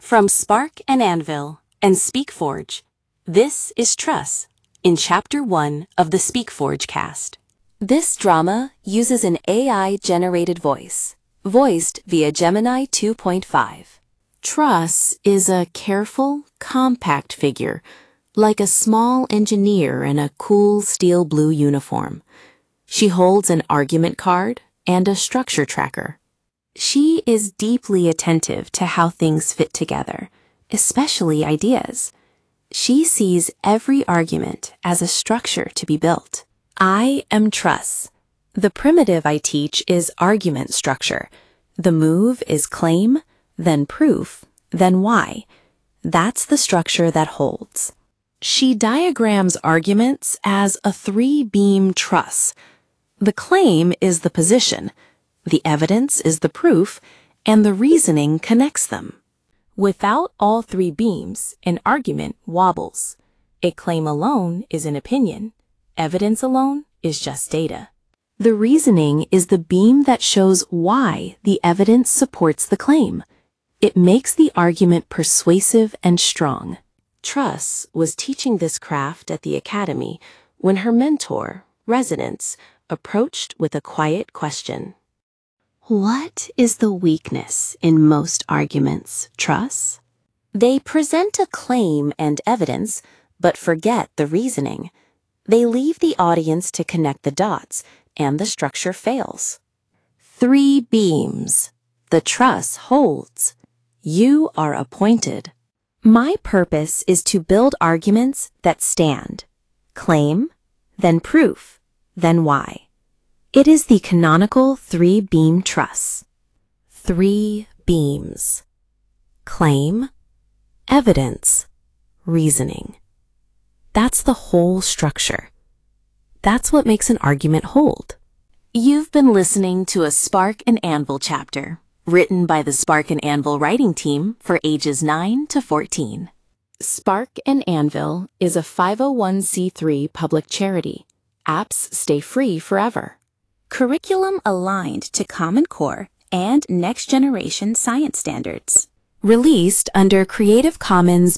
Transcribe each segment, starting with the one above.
From Spark and Anvil and SpeakForge, this is Truss in Chapter 1 of the SpeakForge cast. This drama uses an AI-generated voice, voiced via Gemini 2.5. Truss is a careful, compact figure, like a small engineer in a cool steel blue uniform. She holds an argument card and a structure tracker. She is deeply attentive to how things fit together, especially ideas. She sees every argument as a structure to be built. I am Truss. The primitive I teach is argument structure. The move is claim, then proof, then why. That's the structure that holds. She diagrams arguments as a three-beam truss. The claim is the position, the evidence is the proof, and the reasoning connects them. Without all three beams, an argument wobbles. A claim alone is an opinion. Evidence alone is just data. The reasoning is the beam that shows why the evidence supports the claim. It makes the argument persuasive and strong. Truss was teaching this craft at the academy when her mentor, Resonance, approached with a quiet question. What is the weakness in most arguments, Truss? They present a claim and evidence, but forget the reasoning. They leave the audience to connect the dots, and the structure fails. Three beams. The truss holds. You are appointed. My purpose is to build arguments that stand. Claim, then proof, then why. It is the canonical three-beam truss. Three beams. Claim, evidence, reasoning. That's the whole structure. That's what makes an argument hold. You've been listening to a Spark and Anvil chapter, written by the Spark and Anvil writing team for ages 9 to 14. Spark and Anvil is a 501c3 public charity. Apps stay free forever. Curriculum aligned to Common Core and next-generation science standards. Released under Creative Commons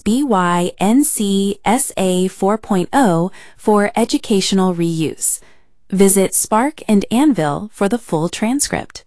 BY-NC SA 4.0 for educational reuse. Visit Spark and Anvil for the full transcript.